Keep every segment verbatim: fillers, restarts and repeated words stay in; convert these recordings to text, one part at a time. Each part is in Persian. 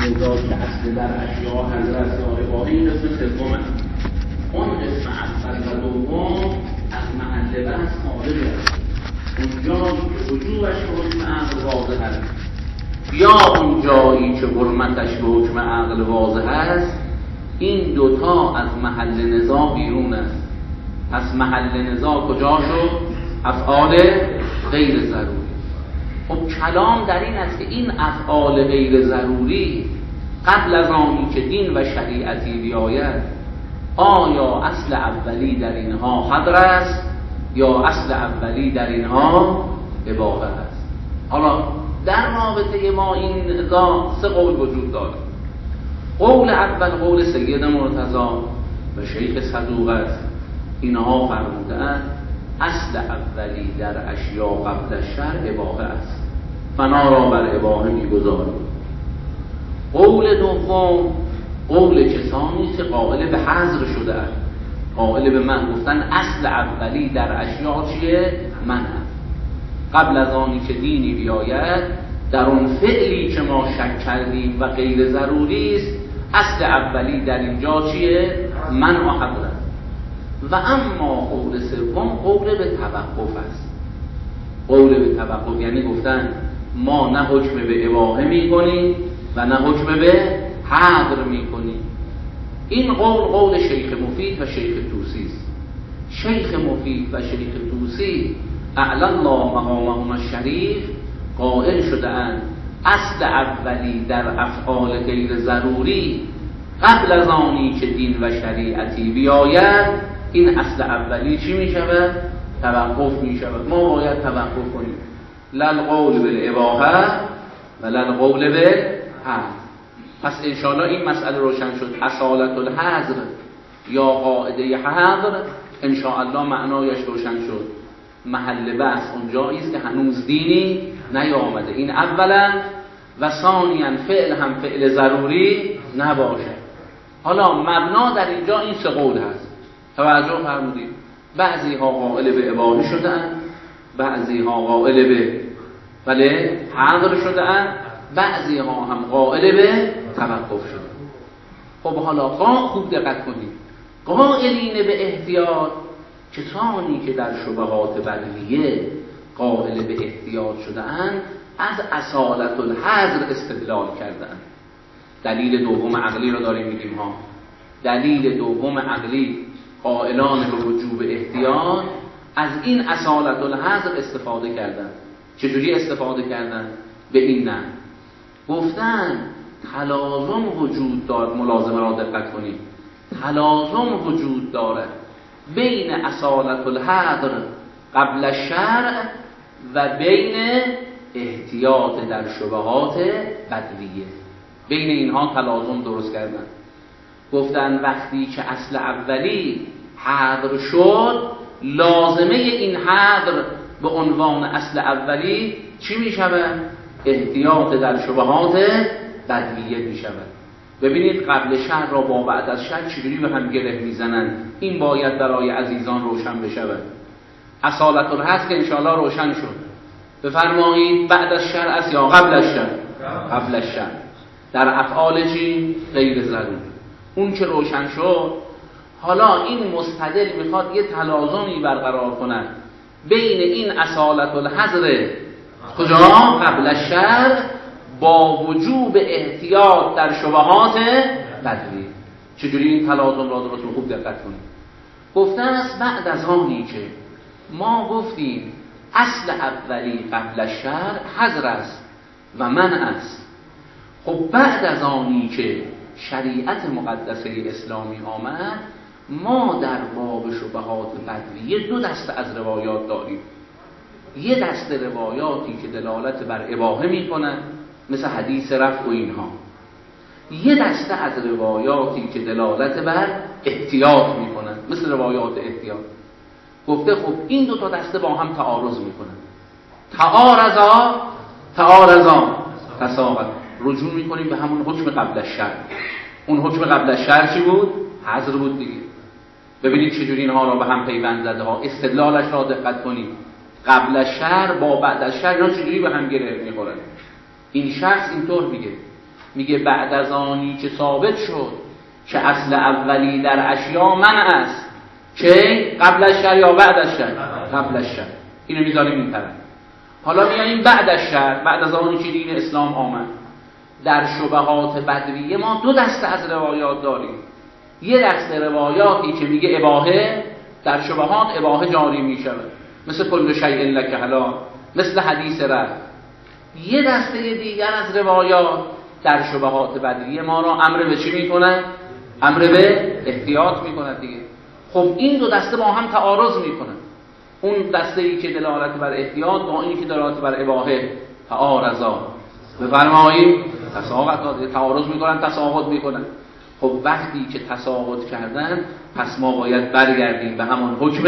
نزاع که اصل در اشیاء حضرت یا اباحه این قسم سومه. اون قسم اول و دوم از محل بحث خارج است. اونجا که وجوبش به حکم عقل واضح است یا اون جایی که حرمتش به حکم عقل واضح است، این دوتا از محل نزاع بیرون است. پس محل نزاع کجا شد؟ افعال غیر ضروری. خب کلام در این است که این افعال غیر ضروری قبل از آنی که دین و شریعتی بیاید، آیا اصل اولی در اینها حظر است یا اصل اولی در اینها اباحه است؟ حالا در رابطه ما این نزاع سه قول وجود دارد. قول اول قول سید مرتضی و شیخ صدوق است. اینها فرمودند اصل اولی در اشیاء قبل الشرع اباحه است، فنا را بر اباحه می‌گذاریم. قول دوم قول کسانی که قائل به حظر شده است، قائل به من گفتن اصل اولی در اشیاء چیه؟ من است. قبل از آنی که دینی بیاید در اون فعلی که ما شک کردیم و غیر ضروری است، اصل اولی در اینجا چیه؟ من و حظر است. و اما قول سوم قول به توقف است. قول به توقف یعنی گفتن ما نه حکم به اباحه میکنیم و نه حکم به حظر میکنیم. این قول قول شیخ مفید و شیخ طوسی است. شیخ مفید و شیخ طوسی اعلی الله مقامهم الشریف قائل شده اند اصل اولی در افعال غیر ضروری قبل از آنی که دین و شریعتی بیاید، این اصل اولی چی می شود؟ توقف می شود. ما باید توقف کنیم. لل قول بالاباحه و لل قول بالحظر. پس انشاءالله این مسئله روشن شد. اصالت الحظر یا قاعده حظر انشاءالله معنایش روشن شد. محل بحث اونجایی است که هنوز دینی نیامده. این اولا و ثانیا فعل هم فعل ضروری نباشه. حالا مبنا در اینجا این سه قول هست. توجه فرمودید. بعضی ها قائل به اباحه شدن، بعضی ها قائل به بله حظر شدن، بعضی ها هم قائل به توقف شدن. خب حالا قا خوب دقت کنید. قائلین به احتیاط کسانی که در شبهات بدویه قائل به احتیاط شدن از اصالت الحظر استدلال کردن. دلیل دوم عقلی رو داریم میگیم ها. دلیل دوم عقلی قائلان به وجوب احتیاط از این اصالت الحظر استفاده کردن. چجوری استفاده کردن؟ به این نه گفتن تلازم وجود دارد. ملازمه را دقت کنید. تلازم وجود دارد بین اصالت الحظر قبل الشرع و بین احتیاط در شبهات بدویه. بین اینها تلازم درست کردن. گفتن وقتی که اصل اولی حظر شد، لازمه این حظر به عنوان اصل اولی چی می شود؟ احتیاط در شبهات بدویه می شود. ببینید قبل شرع را با بعد از شرع چجوری به هم گره می زنن. این باید برای عزیزان روشن بشود. اصالت الحظر که انشاءالله روشن شد. بفرمایید بعد از شرع است یا قبل از شرع؟ قبل از شرع. در افعال چی؟ غیر ضروری. اون که روشن شد، حالا این مستدل میخواد یه تلازمی برقرار کنه بین این اصالت الحظر کجا؟ قبل الشرع با وجوب احتیاط در شبهات بدوی. چجوری این تلازم را درست خوب دقت کنید. گفته است بعد از آنی که ما گفتیم اصل اولی قبل الشرع حظر است و منع است، خب بعد از آنی که شریعت مقدسه اسلامی آمد، ما در باب شبهات بدویه دو دسته از روایات داریم. یه دسته روایاتی که دلالت بر اباحه میکنن مثل حدیث رفع و اینها، یه دسته از روایاتی که دلالت بر احتیاط میکنن مثل روایات احتیاط. گفته خب این دو تا دسته با هم تعارض میکنن. تعارضا تعارضا تساقط. رجوع میکنیم به همون حکم قبل الشرع. اون حکم قبل الشرع چی بود؟ حظر بود دیگه. ببینید چجوری اینها را به هم پیوند زده ها. استدلالش را دقت کنید. قبل الشرع با بعد الشرع اینا چجوری به هم گره میخورن. این شخص اینطور میگه، میگه بعد از آنی که ثابت شد که اصل اولی در اشیا منع است، که قبل از شر یا بعد از شر؟ قبل از شر. اینو میذاریم این طرف. حالا میاییم بعد از شر، بعد از آنی که دین اسلام آمد. در شبهات بدویه ما دو دسته از روایات داریم. یه دسته روایاتی که میگه اباحه، در شبهات اباحه جاری میشود، مثل کل شیء لک حلال، مثل حدیث رد. یه دسته دیگر از روایات در شبهات بدویه ما را امر به چی میکنن؟ امر به احتیاط میکنن دیگه. خب این دو دسته با هم تعارض میکنن. اون دسته ای که دلالت بر احتیاط با اینی که دلالت بر اباحه تعارضا، بفرمایید تساقط، تعارض میکنن، تساقط میکنن. خب وقتی که تساقط کردن، پس ما باید برگردیم به همون حکم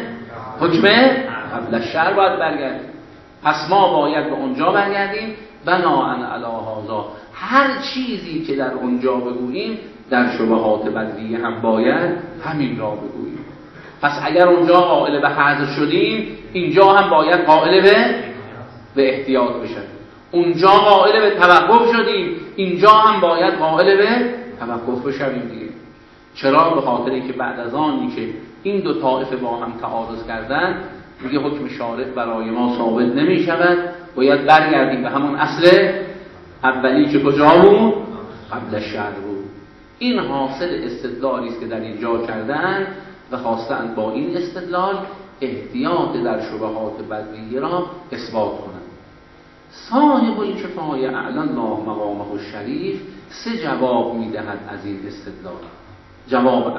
حکم قبل الشرع باید برگردیم. پس ما باید به اونجا برگردیم بناء علی هذا. هر چیزی که در اونجا بگوییم در شبهات بدویه هم باید همین را بگوییم. پس اگر اونجا قائل به حذر شدیم، اینجا هم باید قائل به به احتیاط بشیم. اونجا قائل به توقف شدیم، اینجا هم باید قائل به توقف بشیم دیگه. چرا؟ به خاطری که بعد از آنی که این دو طایفه با هم تعارض کردن، میگه حکم شارع برای ما ثابت نمی شود، باید برگردیم به همون اصل اولی که کجا بود؟ قبل الشرع بود. این حاصل استدلالی است که در اینجا کردن و خواستند با این استدلال احتیاط در شبهات بدویه را اثبات کنند. صاحب الکفایه اعلی الله مقامه الشریف سه جواب میدهد از این استدلال. جواب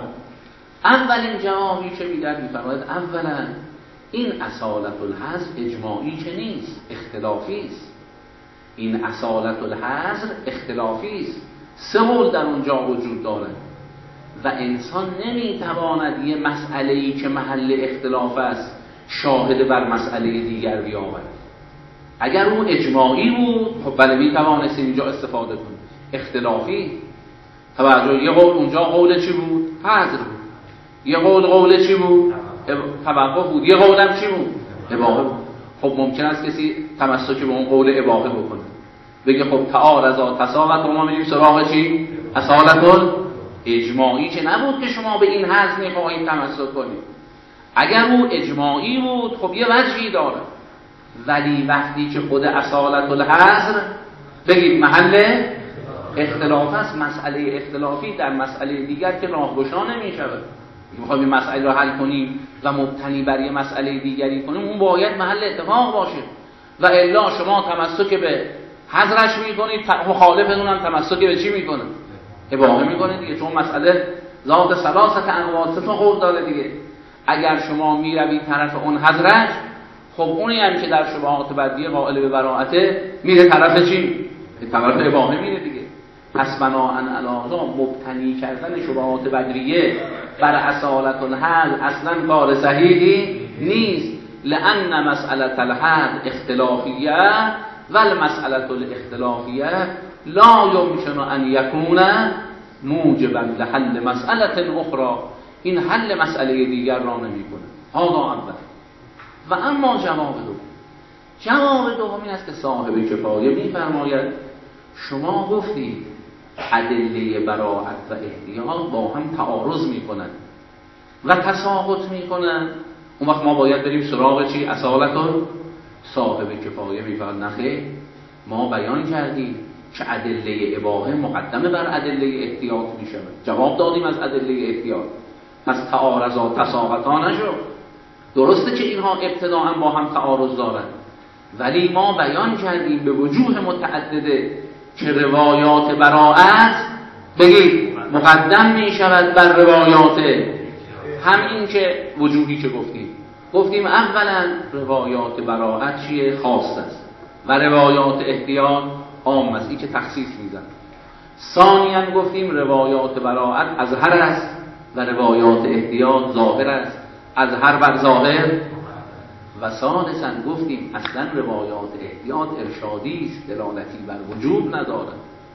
اولین جوابی که میدهد میفرماید اولا این اصالت الحظر اجماعی که نیست، اختلافی است. این اصالت الحظر اختلافی است. سه قول در اونجا وجود دارد و انسان نمیتواند یه مسئله‌ای که محل اختلاف است شاهد بر مسئله دیگر بیاورد. اگر اون اجماعی بود خب بله میتوانستیم اینجا استفاده کنیم. اختلافی توجه، یه قول اونجا قول چی بود؟ حظر بود. یه قول قول چی بود؟ توقف بود. یه قول هم چی بود؟ اباحه بود. خب ممکن است کسی تمسک به اون قول اباحه بکنه، بگه خب تعارضا تساقط، ما میریم سراغ چی؟ اصالت اجماعی که نبود که شما به این حظر میخواهید تمسک کنید. اگر او اجماعی بود خب یه وجهی داره، ولی وقتی که خود اصالت الحظر بگید محل اختلاف است، مسئله اختلافی در مسئله دیگر که راهگشا نمیشود. میخوایم این مسئله رو حل کنیم و مبتنی بر یه مسئله دیگری کنیم، اون باید محل اتفاق باشه. و الا شما تمسک به حظرش میکنید، مخالفتون هم تمسک به چی میکنه؟ اباحه میکنه دیگه، چون مسئله ذات ثلاثه انواع، سه تا قول داره دیگه. اگر شما میروید طرف اون حظرش، خب اونی هم که در شبهات بدیه قائل به براءته میره طرف چی؟ طرف اباحه میره دیگه. پس بناء علی مبتنی کردن شبهات بدریه بر اصالت الحظر اصلا کار صحیحی نیست، لان مسئله الحظر اختلافیه و المسئله الاختلافیه لا یمکن ان یکون موجبا لحل مسئله اخرى. این حل مسئله دیگر را نمیکنه. هذا اول. و اما جواب دوم، جواب دوم این است که صاحب کفایه میفرماید شما گفتید ادله براءت و احتیاط با هم تعارض میکنند و تساقط میکنند، اون وقت ما باید بریم سراغ چی؟ اصالتون. صاحب کفایه میفرماید نخیر، ما بیان کردیم که ادله اباحه مقدمه بر ادله احتیاط میشه. جواب دادیم از ادله احتیاط، پس تعارضا تساقطا نشد. درسته که اینها ابتداء با هم تعارض دارند، ولی ما بیان کردیم به وجوه متعدده که روایات براءت بگید مقدم می شود بر روایات همین که وجوهی که گفتیم. گفتیم اولا روایات براءت چیه؟ خاص است و روایات احتیاط عام است، این که تخصیص میزن. ثانیاً گفتیم روایات براءت اظهر است و روایات احتیاط ظاهر است، اظهر بر ظاهر. و ثالثاً گفتیم اصلا روایات احتیاط ارشادی است، دلالتی بر وجوب ندارد.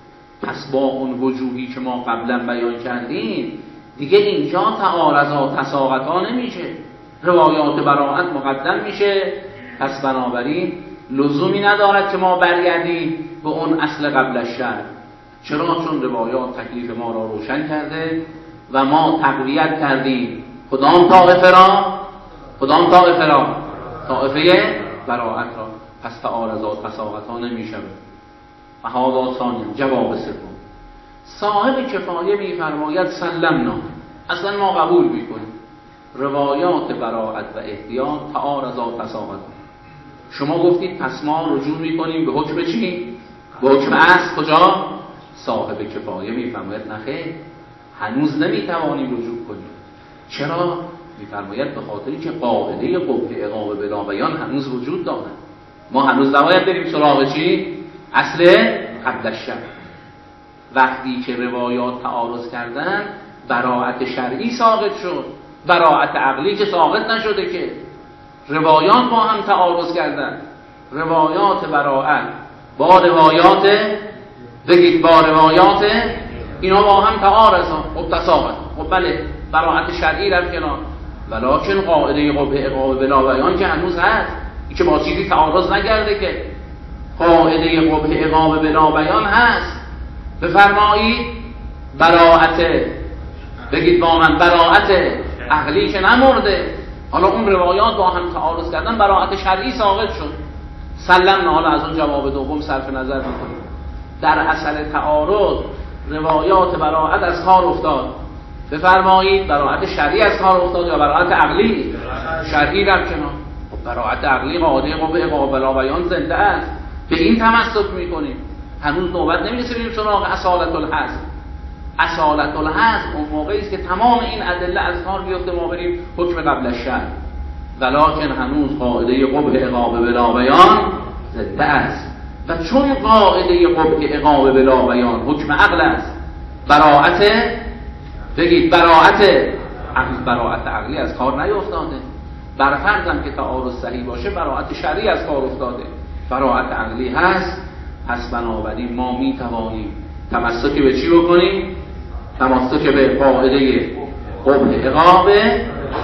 پس با اون وجوهی که ما قبلا بیان کردیم دیگه اینجا تعارضا تساقطا نمیشه، روایات براءت مقدم میشه. پس بنابراین لزومی ندارد که ما برگردیم به اون اصل قبل الشرع. چرا؟ چون روایات تکلیف ما را روشن کرده و ما تقویت کردیم کدام طائفه را؟ کدام طائفه را؟ طائفه براءت را. پس تعارضات فساقت‌ها نمی‌شود. و هذا ثانی، جواب سوم. صاحب کفایه می‌فرماید سلمنا، اصلا ما قبول می‌کنیم روایات براءت و احتیاط تعارضات فساقت. شما گفتید پس ما رجوع می‌کنیم به حکم چی؟ به حکم اصل. کجا؟ صاحب کفایه می‌فرماید نخیر، هنوز نمی‌توانیم رجوع کنیم. چرا؟ می‌فرماید به خاطری که قاعده قبح اقامه بلا بیان هنوز وجود دارد. ما هنوز نباید بریم سراغ چی؟ اصل قبل الشرع. وقتی که روایات تعارض کردن براءت شرعی ساقط شد، براءت عقلی که ساقط نشده که. روایات با هم تعارض کردن، روایات براءت با روایات بگید با روایات اینا با هم تعارضن. خب تساقط، خب بله براءت شرعی رفت کنار، ولکن قاعده قبح اقامه بلا بیان که هنوز هست، این که با چیزی تعارض نکرده که. قاعده قبح اقامه بلا بیان هست. بفرمایید براءت، بگید با من براءت عقلی که نمرده، حالا اون روایات با هم تعارض کردن براءت شرعی ساقط شد. سلمنا، حالا از اون جواب دوم صرف نظر میکنیم. در اثر تعارض روایات براءت از کار افتاد. بفرمایید براءت شرعی از کار افتاد یا براءت عقلی؟ شرعی رفت کنار. خب براءت عقلی قاعده قبح اقامه بلا بیان زنده است، به این تمسک میکنیم. هنوز نوبت نمیرسه بریم سراغ اصالت الحذف. اصالت الحذف اون موقعی است که تمام این ادله از کار بیفته ما بریم حکم قبل الشرع، ولکن هنوز قاعده قبح اقامه بلا بیان زنده است. و چون قاعده قبح اقامه بلا بیان حکم عقل است، براءت بگید براءت عقل، براءت عقلی از کار نیفتاده. بر فرضم که تعارض صحیح باشه براءت شرعی از کار افتاده، براءت عقلی هست. پس بنابراین ما می توانیم تمسک به چی بکنیم؟ تمسک به قاعده قبح اقامه.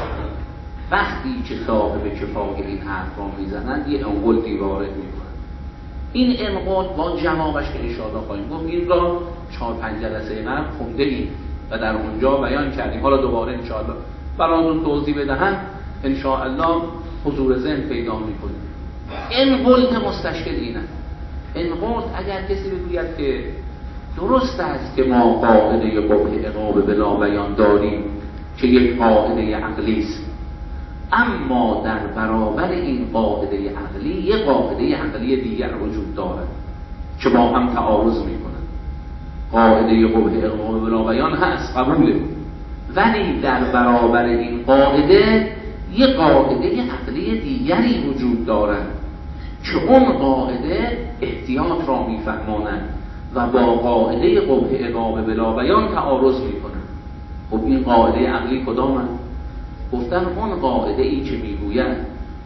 وقتی که صاحب کفایه این حرف را میزنند یه انقلتی وارد میکنند. این انقلت با جوابش که انشاءالله خواهیم گفت، این را چهار پنج جلسه قبل خونده ایم و در اونجا بیان کردیم. حالا دوباره انشاءالله براتون توضیح بدهم، انشاءالله حضور ذهن پیدا میکنیم. انقلت مستشکل اینه. انقلت اگر کسی بگوید که درست است که ما قاعده قبح اقامه بلا بیان داریم که یک قاعده عقلی است، اما در برابر این قاعده عقلی یک قاعده عقلی دیگر وجود دارد که با هم تعارض میکنند. قاعده قبح اقامه بلا بیان هست، قبوله، ولی در برابر این قاعده یک قاعده عقلی دیگری وجود دارد که اون قاعده احتیاط را میفهماند و با قاعده قبح اقامه بلا بیان تعارض میکنند. خب این قاعده عقلی کدام است؟ گفتن اون قاعده ای که میگوید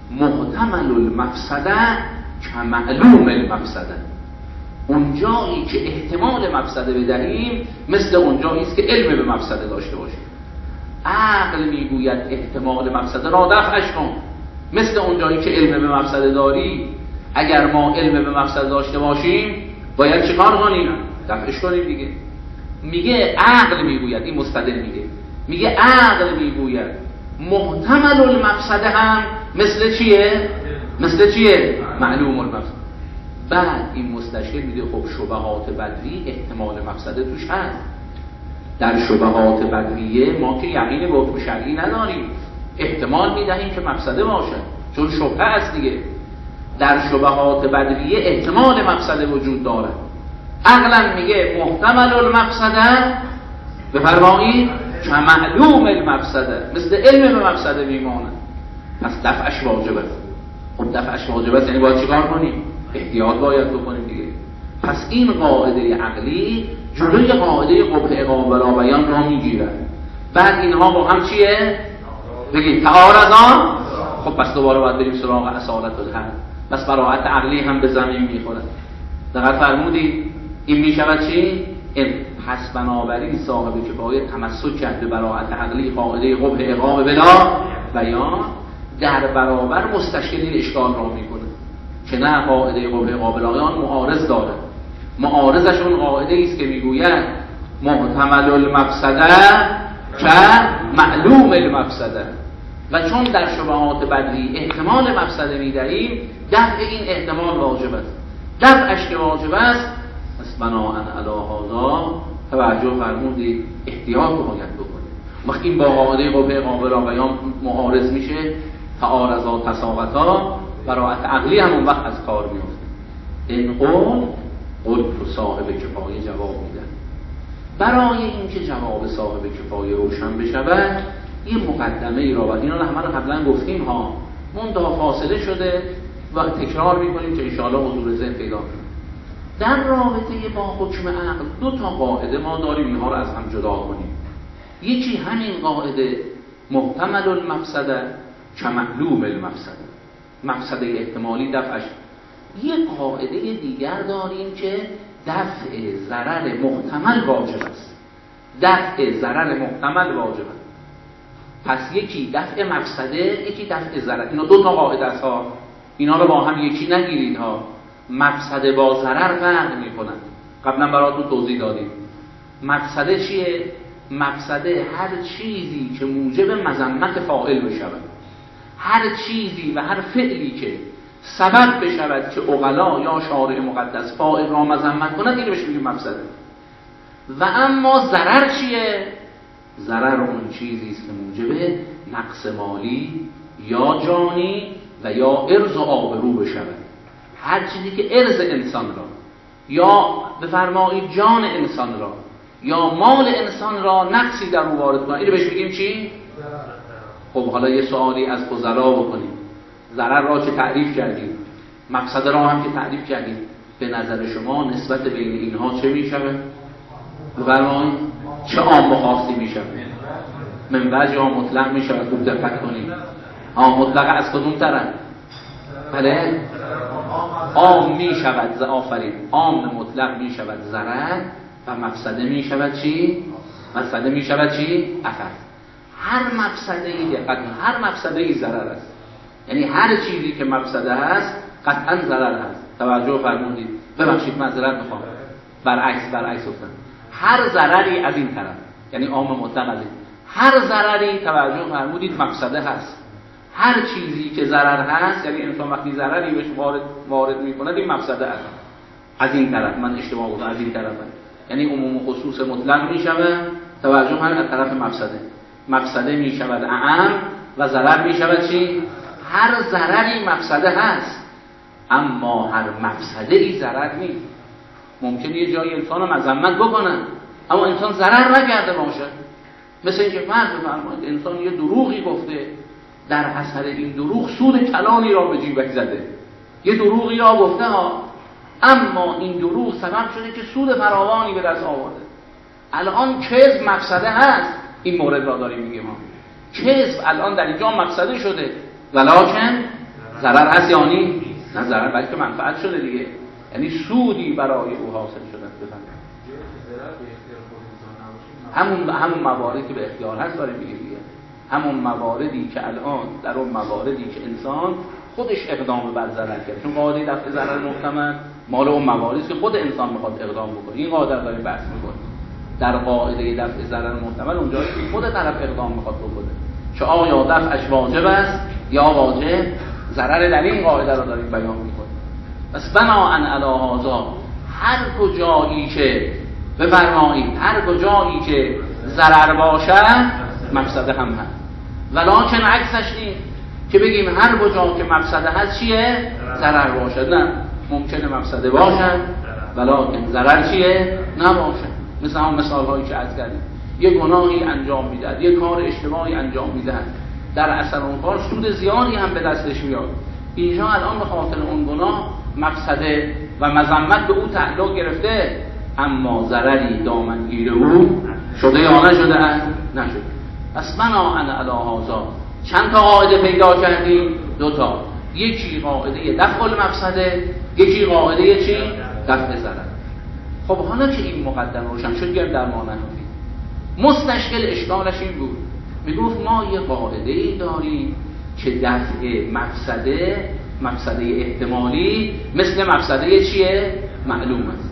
محتمل المفسده که معلوم المفسده. اون جایی که احتمال مفسده بدهیم مثل اون جایی است که علم به مفسده داشته باشیم. عقل میگوید احتمال مفسده را دفعش کن، مثل اون جایی که علم به مفسده داری. اگر ما علم به مفسده داشته باشیم باید چیکار کنیم؟ دفعش کنیم دیگه. میگه عقل میگوید، این مستدل میگه میگه عقل میگوید محتمل المفسده هم مثل چیه؟ مثل چیه؟ معلوم المفسده. بعد این مستشکل میگه خب شبهات بدوی احتمال مفسده توش هست. در شبهات بدویه ما که یقین به حکم شرعی نداریم، احتمال میدهیم که مفسده باشه چون شبهه است دیگه. در شبهات بدویه احتمال مفسده وجود داره. عقلا میگه محتمل المفسده، بفرمایید که معلوم المفسده، مثل علم به مفسده میمونه. پس دفعش واجبه. خب دفعش واجبه یعنی باید چیکار کنیم؟ احتیاط باید بکنیم دیگه. پس این قاعده عقلی جلوی قاعده قبح اقامه بلا بیان را میگیره. بعد اینها با هم چیه؟ بگید تعارضان. خب پس دوباره باید بریم سراغ اصالت الحذف. پس براءت عقلی هم به زمین میخوره. دقیق فرمودید؟ این میشود چی؟ این پس بنابراین صاحب کفایه تمسک کرده براءت عقلی قاعده قبح اقامه بلا بیان در برابر مستشکلین اشکال را میکنه که نه قاعده قبح اقامه بلا بیان معارض داره. معارضش اون قاعده است که میگوید محتمل المفسده که معلوم المفسده، و چون در شبهات بدیهی احتمال مفسده میدهیم دفع این احتمال واجب است. دفعش که واجب است پس بناهن علی هذا توجه فرمودید احتیاط رو باید بکنید. وقتی این با قاعده قوه قابل بیان معارض میشه تعارضا تساقطا براعت عقلی همون وقت از کار میفته. این قول قول رو صاحب کفایه جواب میدن. برای اینکه جواب صاحب کفایه روشن بشود یه مقدمه ای را و اینا رو همه رو قبلا گفتیم ها، منتها فاصله شده و تکرار میکنیم که انشاءالله حضور ذهن پیدا کنیم. در رابطه با حکم عقل دو تا قاعده ما داریم، اینها رو از هم جدا کنیم. یکی همین قاعده محتمل المفسده که معلوم المفسده، مفسده احتمالی دفعش. یک قاعده دیگر داریم که دفع ضرر محتمل واجب است. دفع ضرر محتمل واجب است. پس یکی دفع مفسده، یکی دفع ضرر. اینا دو تا قاعده است ها، اینا رو با هم یکی نگیرید ها. مفسده با ضرر فرق میکنن، قبلا براتون توضیح دادیم. مفسده چیه؟ مفسده هر چیزی که موجب مذمت فاعل بشود، هر چیزی و هر فعلی که سبب بشود که عقلا یا شارع مقدس فاعل را مذمت کند، اینو بهش میگیم مفسده. و اما ضرر چیه؟ ضرر اون چیزی است که موجب نقص مالی یا جانی و یا عرض و آبرو بشود. هر چیزی که عرض انسان را یا بفرمایید جان انسان را یا مال انسان را نقصی در او وارد کنه، اینو بهش میگیم چی؟ خب حالا یه سوالی از فضلا بکنیم. ضرر را که تعریف کردیم، مفسده را هم که تعریف کردیم، به نظر شما نسبت بین اینها چه میشود؟ بفرمایید چه عام و خاصی میشود؟ من وجه مطلق میشود. خوب دقت کنید. عام مطلق از کدوم طرف؟ بله عام میشود آفرین عام مطلق میشود ضرر و مفسده میشود چی؟ مفسده میشود چی؟ اثر. هر مفسده ای دقت هر مفسده ای ضرر است، یعنی هر چیزی که مفسده است قطعا ضرر است. توجه فرمودید؟ ببخشید معذرت میخوام، برعکس برعکس گفتم. هر ضرری از این طرف، یعنی عام مطلق از این، هر ضرری توجه فرمودید مفسده هست. هر چیزی که ضرر هست، یعنی انسان وقتی ضرری بهش وارد وارد میکنه این مفسده است. از این طرف من اشتباه گفتم، از این طرف هست. یعنی عموم و خصوص مطلق میشود. توجه فرمودید از طرف مفسده. مفسده میشود اعم و ضرر میشود چی؟ هر ضرری مفسده هست، اما هر مفسده ای ضرر نیست. ممکنه یه جایی انسان رو مذمت بکنن اما انسان ضرر نکرده باشه. مثل اینکه فرض بفرمایید انسان یه دروغی گفته، در اثر این دروغ سود کلانی را به جیبش زده، یه دروغی را گفته ها، اما این دروغ سبب شده که سود فراوانی به دست آورده. الان کذب مفسده هست، این مورد را داریم میگیم ها. کذب الان در اینجا مفسده شده، ولکن ضرر هست یا نی؟ نه ضرر بلکه منفعت شده دیگه، یعنی سودی برای او حاصل شده. بفرمایید. همون همون مواردی که به اختیار هست داریم میگیم دیگه، همون مواردی که الان در اون مواردی که انسان خودش اقدام بر ضرر کرده، چون قاعده دفع ضرر محتمل مال اون مواردی که خود انسان میخواد اقدام بکنه. این قاعده داریم بحث میکنیم. در قاعده دفع ضرر محتمل اونجایی که خود طرف اقدام میخواد بکنه، چه آیا دفعش واجب است یا واجب ضرر، در این قاعده رو داریم بیان میکنیم. پس بناءً علی هذا هر کجایی که بفرمایید هر کجایی که ضرر باشد مفسده هم هست، ولکن عکسش نیست که بگیم هر کجا که مفسده هست چیه؟ ضرر باشد. نه، ممکنه مفسده باشد ولکن ضرر چیه؟ نباشد. مثل هم مثال هایی که عرض کردیم، یه گناهی انجام میدهد، یه کار اشتباهی انجام میدهد، در اثر اون کار سود زیادی هم به دستش میاد. اینجا الان به خاطر اون گناه مفسده و مذمت به او تعلق گرفته، اما ضرری دامنگیر او شده یا نشده است؟ نشده. پس بناءً علی هذا چند تا قاعده پیدا کردیم؟ دو تا. یکی قاعده دفع المفسده، یکی قاعده چی؟ دفع ضرر. خب حالا که این مقدم روشن شد، گرد در ما نکنید. مستشکل اشکالش این بود، میگفت ما یه قاعده ای داریم که دفع مفسده، مفسده احتمالی مثل مفسده چیه؟ معلوم است.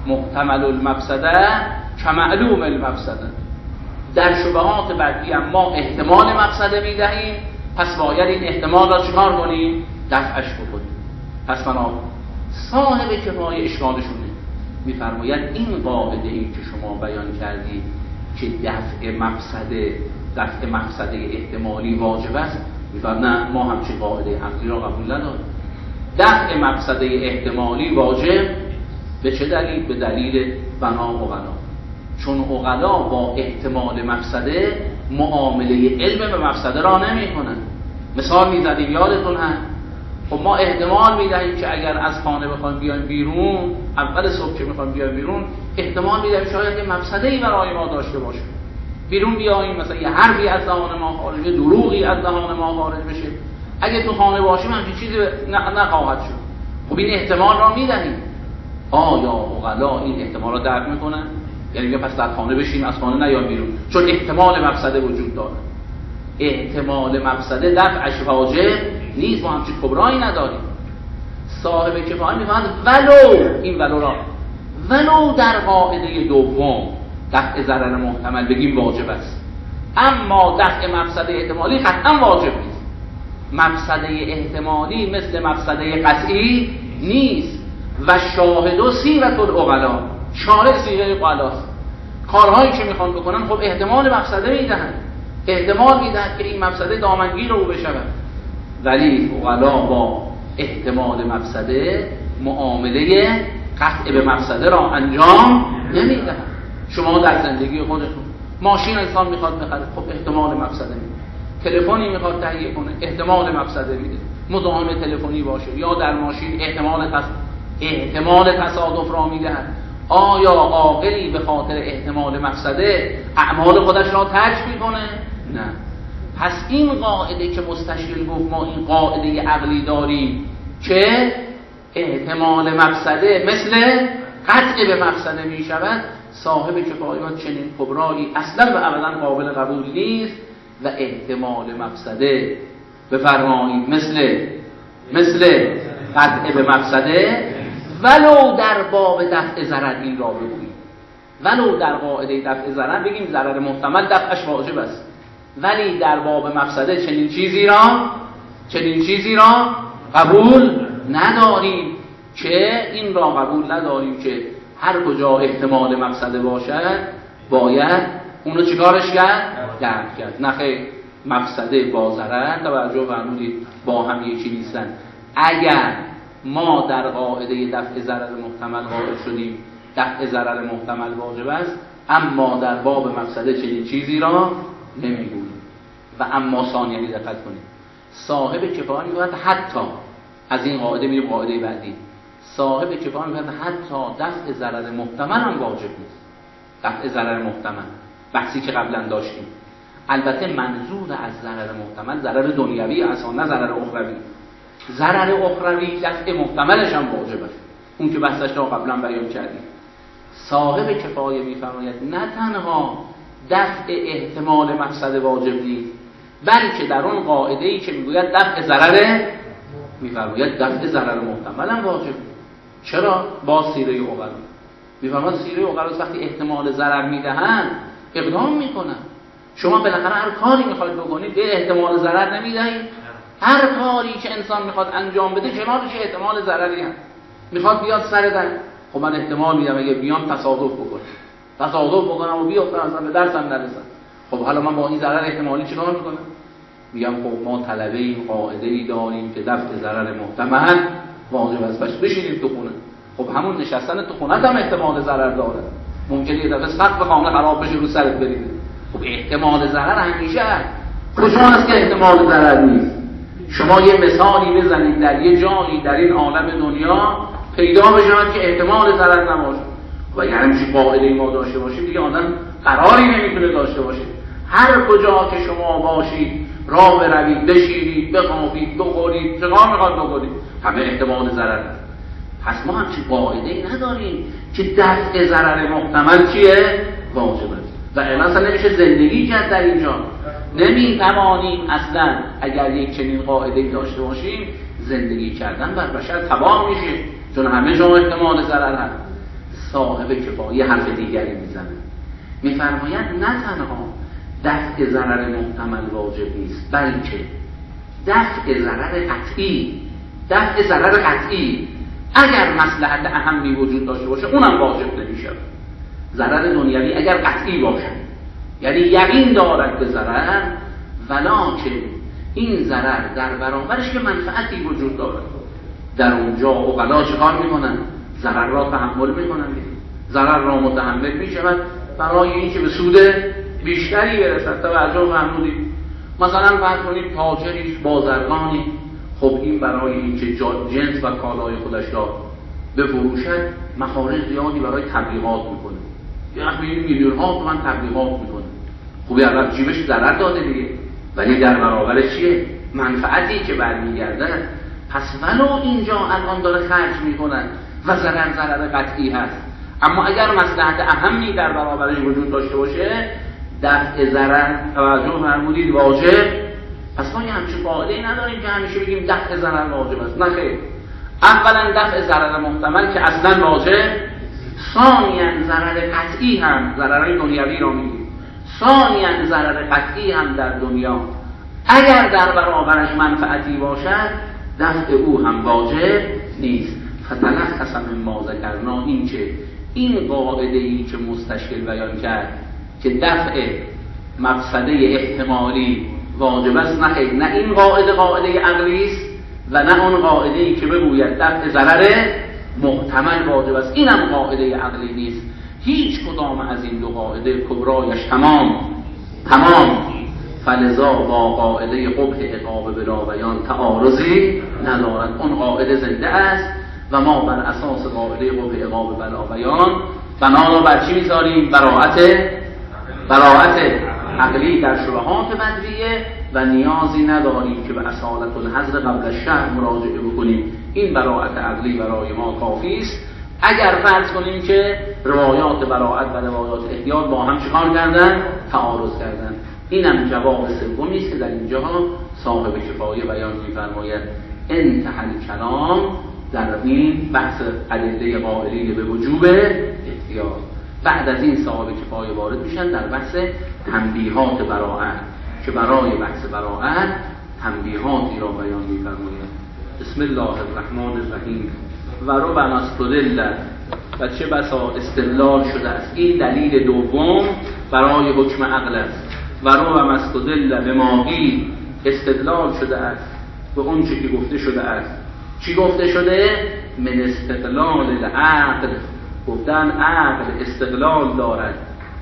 محتمل المفسده کمعلوم المفسده. در شبهات بعدی هم ما احتمال مفسده میدهیم، پس باید این احتمال را چکار کنیم؟ دفعش بکنیم. پس بنا صاحب کفایه اشکالشونه میفرماید این قاعده ای که شما بیان کردید که دفع مفسده دفع مفسده احتمالی واجب است، میفرماید نه، ما همچین قاعده عقلی را قبول نداریم. دفع مفسده احتمالی واجب به چه دلیل؟ به دلیل بنا عقلا، چون عقلا با احتمال مفسده معامله علم به مفسده را نمی کنن. مثال میزدیم یادتون هست، خب ما احتمال میدهیم که اگر از خانه بخوایم بیایم بیرون، اول صبح که میخوایم بیایم بیرون، احتمال میدهیم شاید یه مفسده‌ای برای ما داشته باشه. بیرون بیاییم مثلا یه حرفی از دهان ما خارج، دروغی از دهان ما خارج بشه. اگه تو خانه باشیم همچین چیزی نخواهد شد. خب این احتمال را میدهیم. آیا عقلا این احتمال را درک میکنن؟ یعنی میگه پس در خانه بشیم، از خانه نیایم بیرون، چون احتمال مفسده وجود داره. احتمال مفسده دفعش واجب نیست، ما همچین کبرایی نداریم. صاحب کفایه میفهمد ولو این ولو را ولو در قاعده دوم دفع ضرر محتمل بگیم واجب است، اما دفع مفسده احتمالی قطعا واجب نیست. مفسده احتمالی مثل مفسده قطعی نیست. و شاهد و سیرت العقلا، شارع سیغه عقلاست. کارهایی که میخوان بکنن خب احتمال مفسده میدهن، احتمال میدهن که این مفسده دامنگیر او بشود، ولی عقلا با احتمال مفسده معامله قطع به مفسده را انجام نمیدهن. شما در زندگی خودتون ماشین انسان میخواد بخره، خب احتمال مفسده میده. تلفنی میخواد تهیه کنه، احتمال مفسده میده. مزاحم تلفنی باشه یا در ماشین، احتمال تص... احتمال تصادف را میدهن. آیا عاقلی به خاطر احتمال مفسده اعمال خودش را ترک میکنه؟ نه. پس این قاعده که مستشکل گفت ما این قاعده عقلی داریم که احتمال مفسده مثل قطع به مفسده میشود، صاحب کفایات چنین کبرایی اصلا و ابدا قابل قبول نیست و احتمال مفسده بفرمایید مثل مثل قطع به مفسده ولو در باب دفع ضرر این را بگوییم، ولو در قاعده دفع ضرر بگیم ضرر محتمل دفعش واجب است، ولی در باب مفسده چنین چیزی را چنین چیزی را قبول نداریم، که این را قبول نداریم که هر کجا احتمال مفسده باشد باید اونو چیکارش کرد؟ درک کرد. نخیر، مفسده با ضرر توجه فرمودید با هم یکی نیستن. اگر ما در قاعده دفع ضرر محتمل قائل شدیم دفع ضرر محتمل واجب است، اما در باب مفسده چنین چیزی را نمیگوییم. و اما ثانیه دقت کنید، صاحب کفایه میگوید حتی از این قاعده میریم قاعده بعدی، صاحب کفایه میگوید حتی دفع ضرر محتمل هم واجب نیست. دفع ضرر محتمل بحثی که قبلا داشتیم، البته منظور از ضرر محتمل ضرر دنیوی اصلا، نه ضرر اخروی. ضرر اخروی دفع محتملش هم واجب است، اون که بحثش را قبلا بیان کردیم. صاحب کفایه میفرماید نه تنها دفع احتمال مفسده واجب نیست، بلکه در اون قاعده ای که میگوید دفع ضرر، میفرماید دفع ضرر محتمل هم واجب. چرا؟ با سیره عقلا میفرماید سیره عقلا وقتی احتمال ضرر میدهن اقدام میکنن. شما بالاخره هر کاری میخواید بکنید به احتمال ضرر نمیدهید. هر کاری که انسان میخواد انجام بده کنارش احتمال ضرری هست. میخواد بیاد سر در، خب من احتمال میدم اگه بیام تصادف بکنم تصادف بکنم و بیافتم اصلا به درسم نرسم، خب حالا من با این ضرر احتمالی چیکار میکنم؟ میگم خب ما طلبه این قاعده ای داریم که دفع ضرر محتمل واجب است، باش بشینیم تو خونه. خب همون نشستن تو خونه هم احتمال ضرر داره، ممکنه یه دفعه سقف خانه خراب بشه رو سرت بریزه. خب احتمال ضرر همیشه هست. کجا هست که احتمال ضرر نیست؟ شما یه مثالی بزنید در یه جایی در این عالم دنیا پیدا بشود که احتمال ضرر نباشه. و یعنی همچین قاعده ما داشته باشید دیگه آدم قراری نمیتونه داشته باشه. هر کجا که شما باشید راه بروید، بشینید، بخوابید، بخورید، چقدر میخواد بکنید، همه احتمال ضرر هست. پس ما همچین قاعده ای نداریم که دفع ضرر محتمل چیه؟ واجب است. و اصلا نمیشه زندگی کرد در اینجا. نمیتوانیم اصلا اگر یک چنین قاعده داشته باشیم زندگی کردن بر بشر تباه میشه، چون همه جا احتمال ضرر هست. صاحب کفایه حرف دیگری میزنه، میفرماید نه تنها دفع ضرر محتمل واجب نیست، بلکه دفع ضرر قطعی، دفع ضرر قطعی اگر مصلحت اهمی وجود داشته باشه اونم واجب نمیشه. ضرر دنیوی اگر قطعی باشه، یعنی یقین دارد به ضرر، ولکن این ضرر در برابرش که منفعتی وجود دارد، در اونجا عقلا چه کار میکنن؟ ضرر را تحمل میکنن، ضرر را متحمل میشود برای اینکه به سود بیشتری برسد. توجه فرمودید؟ مثلا فرض کنید تاجری بازرگانی، خب این برای اینکه جنس و کالای خودش را بفروشد مخارج زیادی برای تبلیغات میکنه، یعنی میلیون ها تومان تبلیغات میکنه. خوبی اول جیبش ضرر داده دیگه، ولی در برابرش چیه؟ منفعتی که برمیگرده. پس ولو اینجا الان داره خرج میکنن و ضرر ضرر قطعی هست، اما اگر مصلحت اهمی در برابرش وجود داشته باشه دفع ضرر، توجه فرمودید، واجب. پس ما یه همچین قاعده‌ای نداریم که همیشه بگیم دفع ضرر واجب است، نه خیر. اولا دفع ضرر محتمل که اصلا واجب، ثانیاً ضرر قطعی هم، ضررهای دنیوی را میگیم، ثانیاً ضرر قطعی هم در دنیا اگر در برابرش منفعتی باشد دفع او هم واجب نیست. فتلخص مما ذکرنا، این که این قاعده‌ای که مستشکل بیان کرد که دفع مفسده احتمالی واجب است، نه خیر، نه این قاعده قاعده عقلی است و نه اون قاعده‌ای که بگوید دفع ضرر محتمل واجب است، اینم قاعده عقلی نیست. هیچ کدام از این دو قاعده کبرایش تمام تمام فلذا با قاعده قبح عقاب بلا بیان تعارضی ندارد. اون قاعده زنده است و ما بر اساس قاعده قبح عقاب بلا بیان بنا را بر چی میذاریم؟ براءت براءت عقلی در شبهات بدویه و نیازی نداریم که به اصالت الحظر قبل الشرع مراجعه بکنیم. این براءت عقلی برای ما کافی است. اگر فرض کنیم که روایات براءت و روایات احتیاط با هم چیکار کردن؟ تعارض کردن. اینم جواب سومی است که در اینجا صاحب کفایه بیان می‌فرماید انتهى الکلام در این بحث ادله قائلین به وجوب احتیاط. بعد از این صاحب کفایه وارد میشن در بحث تنبیهات براءت که برای بحث براءت تنبیهاتی را بیان می‌فرماید. بسم الله الرحمن الرحیم. و ربما استدل، و چه بسا استدلال شده است، این دلیل دوم برای حکم عقل است. و ربما استدل به ما قیل، استدلال شده است به اون چه که گفته شده است. چی گفته شده؟ من استقلال العقل، گفتن عقل استقلال دارد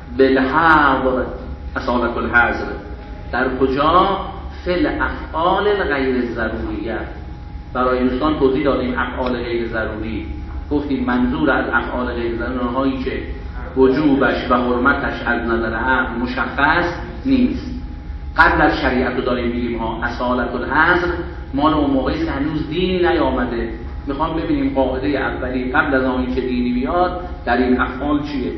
بالحظر، اصالت الحظر. در کجا؟ فی الافعال غیر ضروریه. برای دوستان توضیح دادیم افعال غیر ضروری، گفتیم منظور از افعال غیر ضروری هایی که وجوبش و حرمتش از نظر عقل مشخص نیست. قبل از شریعت رو داریم میگیم ها اصالت الحظر، مال اون موقعی که هنوز دینی نیامده. میخوام ببینیم قاعده اولی قبل از آنی که دینی بیاد در این افعال چیه.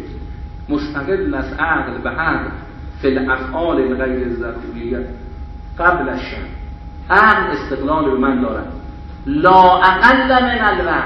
مستقل از عقل به حد فی الافعال غیر ضروریه قبل از شرع. عقل استقلال به من دارد لا اقل من الوقت.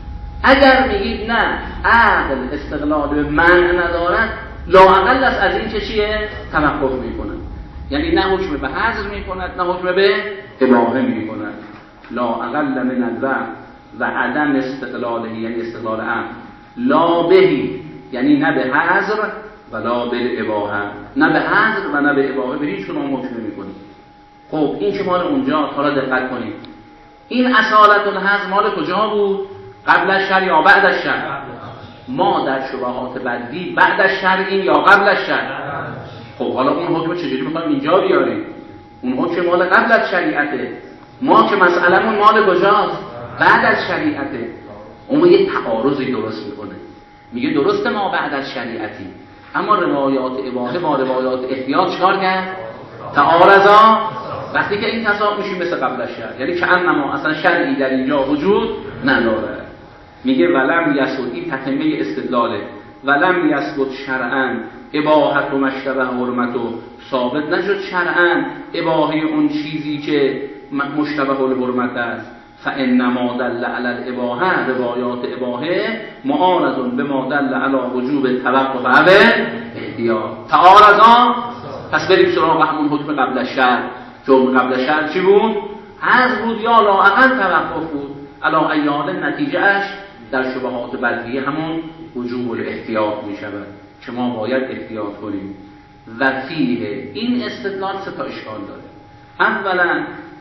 اگر میگید نه عقل استقلال به من ندارد، لا اقل است از این که چیه؟ توقف میکنه، یعنی نه حکم به حظر میکند نه حکم به اباحه میکند. لا اقل من الوقت و عدم استقلاله، یعنی استقلال عقل. لا بهی، یعنی نه به حظر ولا به اباحه، نه به حظر و نه به اباحه، به هیچ کنون حکم نمیکنه. خب این که مال اونجا، حالا دقت کنید، این اصالت الحظر مال کجا بود؟ قبل از شرع یا بعد از شرع؟ ما در شبهات بدوی بعد از شرعیم یا قبل از شرع؟ خب حالا اون حکم چجوری میخوایم اینجا بیاریم؟ اون حکم مال قبل از شریعته، ما که مسئله‌مون مال کجاست؟ بعد از شریعته. اون یه تعارضی درست میکنه، میگه درسته ما بعد از شریعتی، اما روایات اباحه با روایات احتیاط چکار کرد؟ تعارضا. وقتی که این تصاحب میشیم مثل قبل از شرع، یعنی که انما اصلا شرعی در اینجا وجود نداره. میگه ولم یثبت، این تتمه استدلاله، ولم یثبت شرعا اباحت و مشتبه حرمت و ثابت نشد شرعا اباحه اون چیزی که مشتبه الحرمت است. فانما دل علی الاباحه، روایات اباحه معارض بما دل علی وجوب توقف و احتیاط. تعارضا، پس بریم سراغ همون حکم قبل الشرع. جرم قبل الشرع چی بود؟ حذف بود یا لااقل توقف بود. علا ایال نتیجه اش در شبهات بدویه همون وجوب الاحتیاط می شود که ما باید احتیاط کنیم. و فیه، این استدلال سه تا اشکال داره. اولا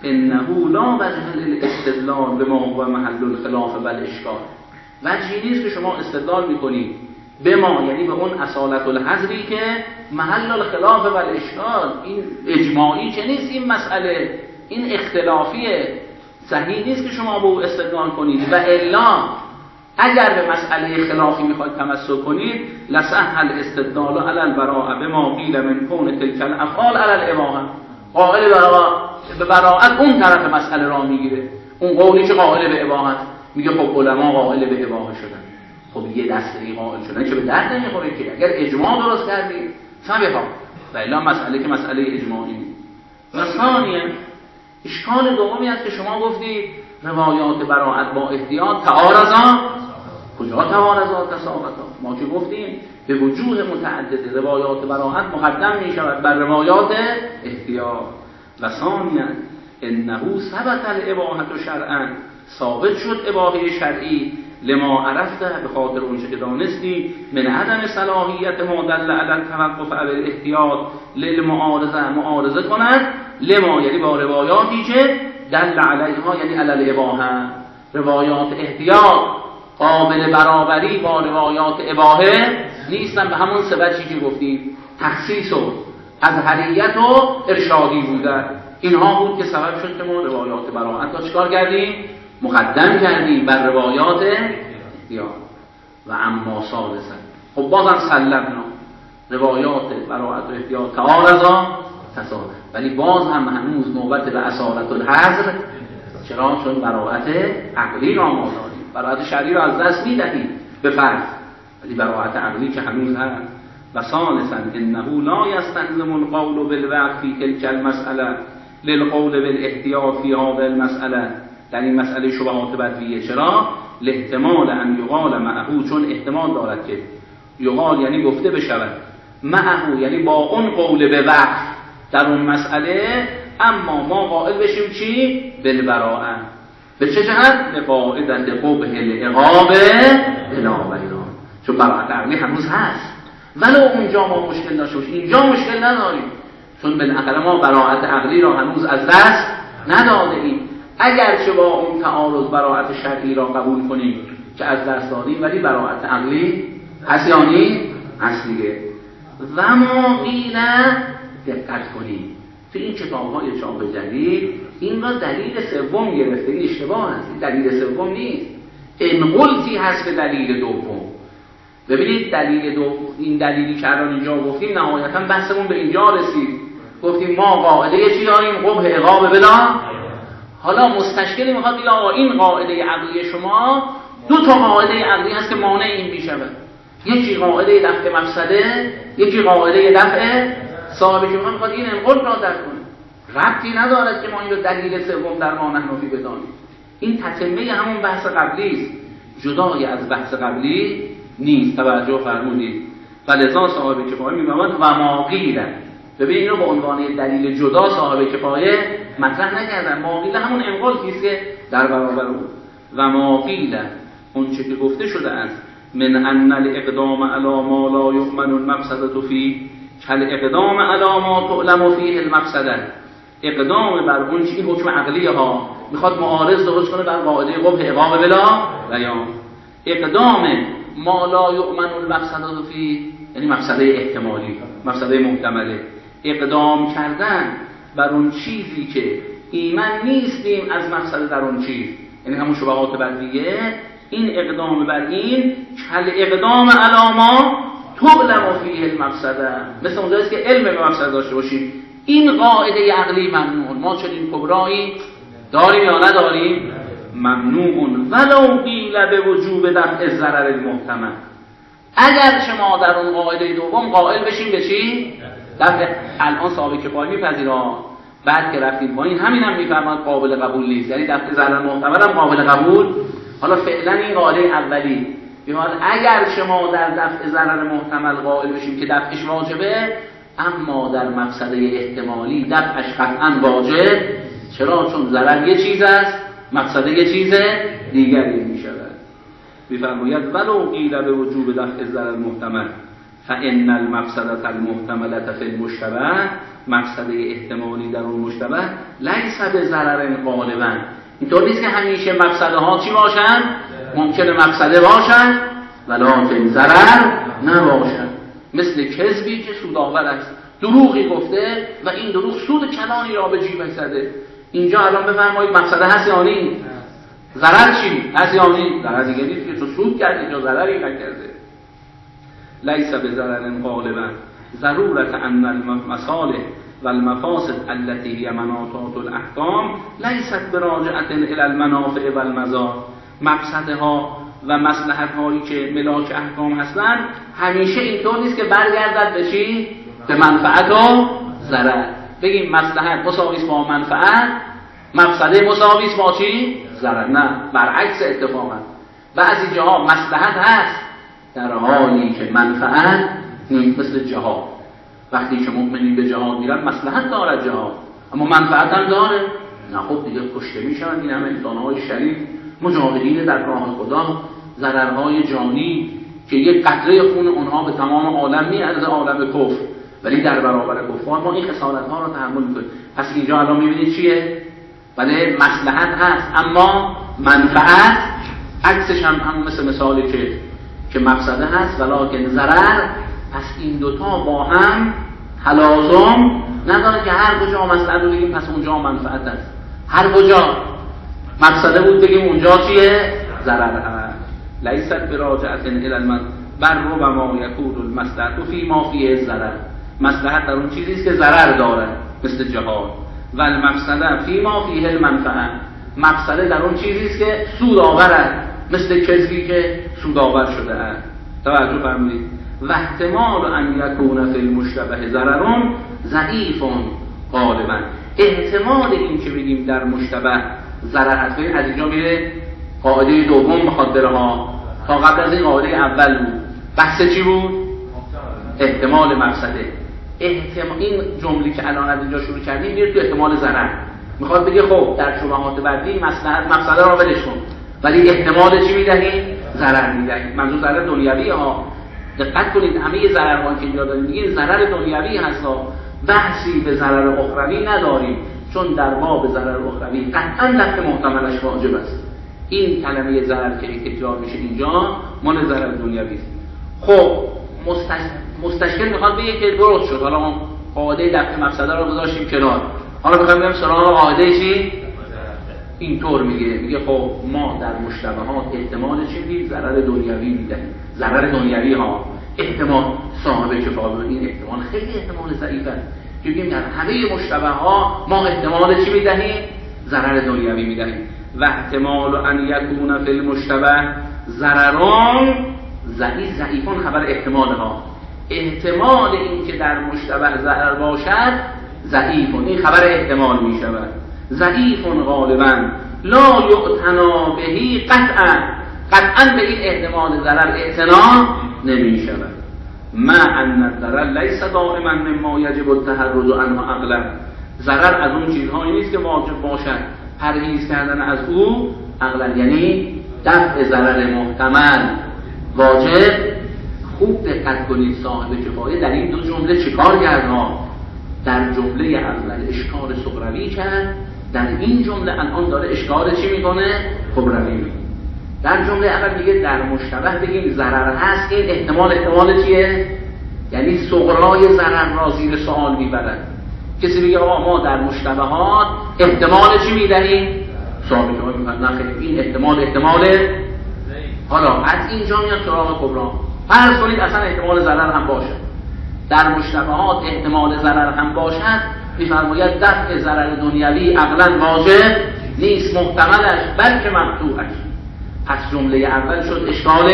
انه لا وجه للاستدلال بما هو محل الخلاف و الاشکال. وجهی نیست که شما استدلال میکنید به ما، یعنی به اون اصالت الحظری که محل الخلاف و الاشکال، این اجماعی چه نیست این مسئله، این اختلافیه، صحیح نیست که شما به او استدلال کنید. و الا اگر به مسئله خلافی میخواید تمسک کنید، لصح الاستدلال علی البراءه بما قیل من کون تلک الافعال علی الاباحه. قائل به براءت اون طرف مسئله را میگیره، اون قولی که قائل به اباحه میگه خب علما قائل به اباحه شدن، خب یه دسته قائل شدن که به درد نمیخوره که اگر اجماع درست کردید فبها، و الا مسئله که مسئله اجماعی نیست. و ثانیاً اشکال دومی است که شما گفتید روایات براءت با احتیاط تعارضا. کجا تعارضا تساوتا؟ ما که گفتیم به وجوه متعدد روایات براءت مقدم می شود بر روایات احتیاط. و ثانیاً انه ثبت الاباحه شرعا، ثابت شد اباحه شرعی لما عرفته، به خاطر اونچه که دانستی من عدم صلاحیت ما دل علی التوقف و الاحتیاط للمعارضه، معارضه کنند لما یعنی با روایاتی که دل علیها یعنی علی الاباحه، روایات احتیاط قابل برابری با روایات اباحه نیستن. به همون سببی که گفتیم تخصیص و اظهریت و ارشادی بودن، اینها بود که سبب شد که ما روایات براءت را چکار کردیم؟ مقدم کردیم بر روایات احتیاط. و اما ثالثا، خب بازم سلمنا روایات براءت و احتیاط تعارضا تساوی، ولی باز هم هنوز نوبت به اصالت الحظر. چرا؟ چون براءت عقلی را ما داریم، براءت شرعی را از دست میدهیم به فرض، ولی براءت عقلی که هنوز هست. و ثالثا انه لا یستلزم القول بالوقف فی تلک المساله للقول بالاحتیاط فی هذه المساله، در این مسئله شبهات بدویه. چرا؟ لاحتمال ان یقال معه، چون احتمال دارد که یقال یعنی گفته بشود معه یعنی با اون قول به وقف در اون مسئله، اما ما قائل بشیم چی؟ بالبراءه. به چه جهت؟ به قاعدت قبح العقاب بلا بیان، چون براءت عقلی هنوز هست ولو اونجا ما مشکل داشته باشیم، اینجا مشکل نداریم، چون بالاخره ما براءت عقلی را هنوز از دست نداده ایم. اگرچه با اون تعارض براءت شرعی را قبول کنیم که از دست دادیم، ولی براءت عقلی هست یا نی؟ هست دیگه. و ما قیل، دقت کنیم تو این کتاب‌های چاپ جدید این را دلیل سوم گرفته، این اشتباه است، این دلیل سوم نیست، انقلتی هست به دلیل دوم. ببینید دلیل دو، این دلیلی که الان اینجا گفتیم نهایتاً بحثمون به اینجا رسید، گفتیم ما قاعده چی داریم؟ قبح عقاب بلا. حالا مستشکلی میخواد بگه آقا این قاعده عقلی شما دو تا قاعده عقلی هست که مانع این میشود، یکی قاعده دفع مفسده، یکی قاعده دفع صاحب که میخواد این انقل را در کنه. ربطی ندارد که ما این رو دلیل سوم در ما نحنفی بدانیم. این تتمه همون بحث قبلی است، جدای از بحث قبلی نیست. توجه فرمودید. و لذا صاحب کفایه میگوید و ما قیل، ببین اینو به عنوان دلیل جدا صاحب کفایه مطرح نکردن. ما قیل همون انقل کیست که در برابر اون. و ما قیل اون چه که گفته شده است من ان الاقدام علی ما لا یؤمن المفسده فیه کل اقدام علی ما تعلم فیه المفسده. اقدام بر اون چی حکم عقلی ها میخواد معارض درست کنه بر قاعده قبح عقاب بلا بیان. اقدام ما لا یؤمن المفسده فیه یعنی مفسده احتمالی، مفسده محتمله. اقدام کردن بر اون چیزی که ایمن نیستیم از مفسده در اون چیز، یعنی همون شبهات بدیهیه. این اقدام بر این کل اقدام علی ما تعلم فیه المفسده، مثل اونجاست که علم به مفسده داشته باشیم. این قاعده عقلی ممنوع. ما چنین کبرایی داریم یا نداریم؟ ممنوع. ولو قیل به وجوب دفع ضرر المحتمل، اگر شما در اون قاعده دوم قائل بشیم به چی؟ دفع. الان صاحب کفایه میپذیره بعد که رفتیم با این همین هم میفرماد قابل قبول نیست، یعنی دفع ضرر محتمل هم قابل قبول. حالا فعلا این قاعده اولی بیان اگر شما در دفع ضرر محتمل قائل بشیم که دفعش واجبه، اما در مفسده احتمالی دفعش قطعا واجب. چرا؟ چون ضرر یه چیز است، مفسده یه چیز دیگری می شود. می‌فرماید ولو قیل به وجوب دفع ضرر محتمل فان المفسده المحتمله فی المشتبه، مفسده احتمالی در اون مشتبه لیس بضرر غالبا، اینطور نیست که همیشه مفسده ها چی باشن؟ ممکنه مفسده باشن ولکن ضرر نباشن. مثل کذبی که سودآور است، دروغی گفته و این دروغ سود کلانی را به جیبش زده. اینجا الان بفرمایید مفسده هست یا نی؟ ضرر چی؟ هست یا نی؟ ضرر دیگه نیست که تو سود کردی یا ضرری نکرده. لیس بضرر غالبا ضرورت ان المصالح والمفاسد التي هي مناطات الاحکام لیست براجعه الى المنافع والمضار، مقصده ها و مصلحت هایی که ملاک احکام هستند همیشه اینطور نیست که برگردد به چی؟ به منفعت و ضرر. بگیم مصلحت مساویس با منفعت، مفسده مساویس با چی؟ ضرر. نه، برعکس اتفاقا. بعضی جاها مصلحت هست در حالی که منفعت نیست، مثل جهاد. وقتی که مؤمنین به جهاد میرن مصلحت دارد جهاد، اما منفعت هم داره. نه خب دیگه کشته میشن این همه انسان‌های شریف مجاهدین در راه خدا، ضررهای جانی که یک قطره خون اونها به تمام عالم میارزه، عالم کفر، ولی در برابر کفار ما این خسارت‌ها رو تحمل میکنیم. پس اینجا الان میبینید چیه؟ بله مصلحت هست اما منفعت عکسش هم همون مثل مثالی که که مفسده هست ولکن ضرر. پس این دوتا با هم تلازم نداره که هر کجا مصلحت رو بگیم پس اونجا منفعت هست، هر کجا مفسده بود بگیم اونجا چیه؟ ضرر هست. لیست براجعه الی المن بر ربما یکون المصلحت فی ما فیه الضرر، مصلحت در اون چیزی است که ضرر داره مثل جهاد، و المفسده فی ما فیه المنفعه، مفسده در اون چیزی است که سود آوره مثل کذبی که سود آور شده است. توجه فرمایید. و احتمال ان یکون فی المشتبه ضرر ضعیف غالبا، احتمال این که بگیم در مشتبه ضرر هست. از اینجا میره قاعده دوم مخاطره ها، تا قبل از این قاعده اول بود. بحث چی بود؟ احتمال مفسده. احتمال این جمله که الان از اینجا شروع کردیم میره تو احتمال ضرر. میخواد بگه خب در شبهات بعدی مصلحت مفسده رو ولش کن، ولی احتمال چی میدهیم؟ ضرر میدهیم. منظور ضرر دنیوی ها. دقت کنید همه ضررها که اینجا داریم میگیم ضرر دنیوی هست، بحثی به ضرر اخروی نداریم، چون در باب ضرر اخروی قطعا دفع محتملش واجب است. این کلمه ضرر که تکرار میشه اینجا مال ضرر دنیوی است. خب مستشکل میخواد بگه که درست شد، حالا ما قاعده دفع مفسده رو گذاشتیم کنار، حالا میخوایم بریم سراغ قاعده چی؟ اینطور میگه میگه خب ما در مشتبهات احتمال چی میدیم؟ ضرر دنیوی میدهیم. ضرر دنیوی ها احتمال صاحب کفایت، این احتمال خیلی احتمال ضعیفه که بگیم در همه مشتبه ها ما احتمال چی میدهیم؟ ضرر دنیوی میدهیم. و احتمال ان یکون فی المشتبه ضررون ضعیف، ضعیفون خبر احتمال ها، احتمال این که در مشتبه ضرر باشد ضعیفون، این خبر احتمال میشود. ضعیفون غالبا لا یعتنا بهی قطعا، قطعا به این احتمال ضرر اعتنا نمی شود. ما ان الضرر لیس دائما مما یجب التحرز عنه عقلا، ضرر از اون چیزهایی نیست که واجب باشد پرهیز کردن از او عقلا، یعنی دفع ضرر محتمل واجب. خوب دقت کنید صاحب کفایه در این دو جمله چیکار کرد ها؟ در جمله اول اشکال صغروی کرد، در این جمله الان داره اشکال چی میکنه؟ کبروی. در جمله اول دیگه در مشتبه بگیم ضرر هست، این احتمال احتمال چیه؟ یعنی صغرای ضرر را زیر سوال میبرد. کسی بگه آقا ما در مشتبهات احتمال چی میدهیم؟ صاحب کفایه میگن نه خیلی این احتمال احتماله. حالا از اینجا میاد سراغ کبرا. فرض کنید اصلا احتمال ضرر هم باشه، در مشتبهات احتمال ضرر هم باشد، میفرماید دفع ضرر دنیوی عقلا واجب نیست، محتملش بلکه مقطوعش. پس جمله اول شد اشکال،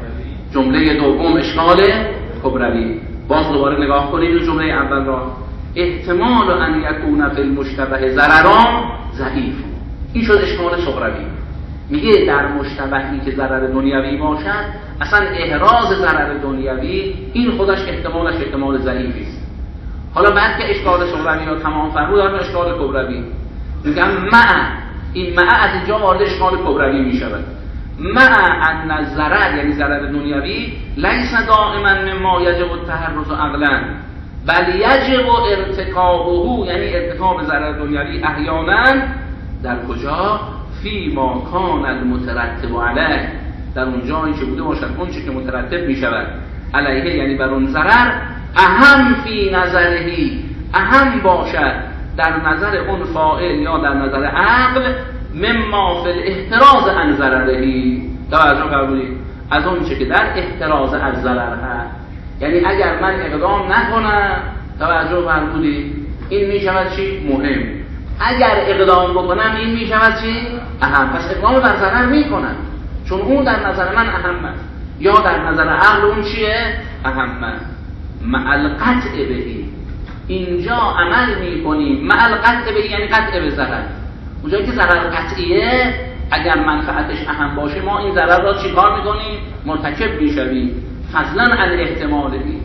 جمله دوم اشکال کبروی. باز دوباره نگاه کنید جمله اول را، احتمال ان یکون فی المشتبه ضرران ضعیف. این شد اشکال صغروی. میگه در مشتبهی که ضرر دنیوی باشد، اصلا احراز ضرر دنیوی این خودش احتمالش احتمال ضعیفی است. حالا بعد که اشکال صغروی رو تمام فرمود، داریم اشکال کبروی. میگم مع این مع از اینجا وارد اشکال کبروی میشود. مع ان الضرر یعنی ضرر دنیوی لیس دائما مما یجب التحرز عقلا بل یجب ارتکابه، یعنی ارتکاب ضرر دنیوی احیانا در کجا؟ فی ما کان المترتب علیه، در اون جایی که بوده باشد اون چی که مترتب می شود علیه، یعنی بر اون ضرر، اهم فی نظرهی، اهم باشد در نظر اون فاعل یا در نظر عقل، مما فی الاحتراز عن ضررهی. توجه فرمودید، از اون چی که در احتراز از ضرر هست. یعنی اگر من اقدام نکنم، توجه فرمودید، این می شود چی؟ مهم. اگر اقدام بکنم این می شود چی؟ اهم. پس اقدام بر ضرر می کنم چون اون در نظر من اهم است، یا در نظر عقل اون چیه؟ اهم است. مع القطع بهی، اینجا عمل می کنیم مع القطع بهی، یعنی قطع به ضرر. اونجایی که ضرر قطعیه، اگر منفعتش اهم باشه ما این ضرر را چی کار می کنیم؟ مرتکب می شویم. فضلا عن احتمالی،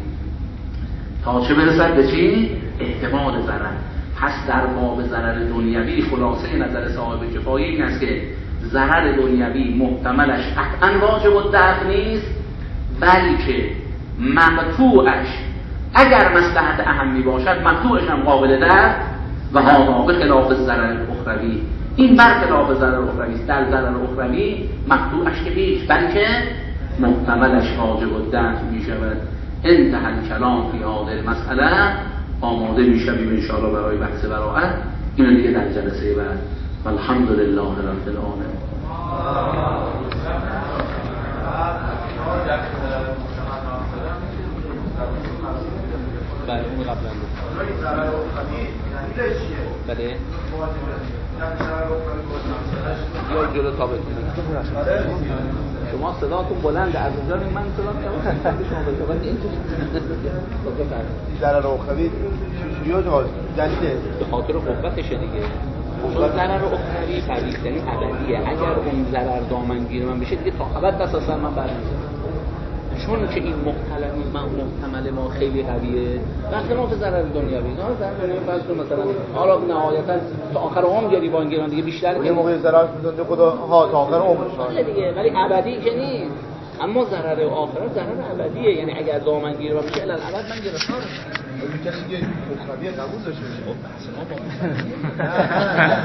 تا چه برسد به چی؟ احتمال ضرر. پس در باب ضرر دنیوی خلاصه نظر صاحب کفایه این است که ضرر دنیوی محتملش قطعا واجب الدفع نیست، بلکه مقطوعش اگر مصلحت اهمی باشد مقطوعش هم قابل دفع، و هذا به خلاف ضرر اخروی، این برخلاف ضرر اخروی است. در ضرر اخروی مقطوعش که هیچ، بلکه محتملش واجب الدفع می شود. انتهى الکلام فی هذه المسئله. آماده می شویم ان شاء الله برای بحث براءت. اینو دیگه در جلسه بعد. والحمد لله رب العالمین. بله اون قبلا بله یا جلو ثابت شما صداتون بلنده، از اونجا من صدا میاد شما بگید این ضرر اخروی چجوریه جواز دلیله؟ به خاطر قوتشه دیگه. چون ضرر اخروی فرضیه یعنی ابدیه. اگر اون ضرر دامنگیر من بشه دیگه تا ابد اساسا من برمی‌گردم. چون که این محتمل من محتمل ما خیلی قویه، وقتی ما به ضرر دنیوی نه ضرر دنیوی فرض کن مثلا حالا نهایتا تا آخر عمر گریبان گیران دیگه بیشتر یه موقع ضرر می‌کنه خدا ها تا آخر عمرش دیگه، ولی ابدی که نیست. اما ضرر آخرت ضرر ابدیه، یعنی اگر دامن گیر بشه الی الابد من گرفتارم. کسی که اخروی قبول داشته باشه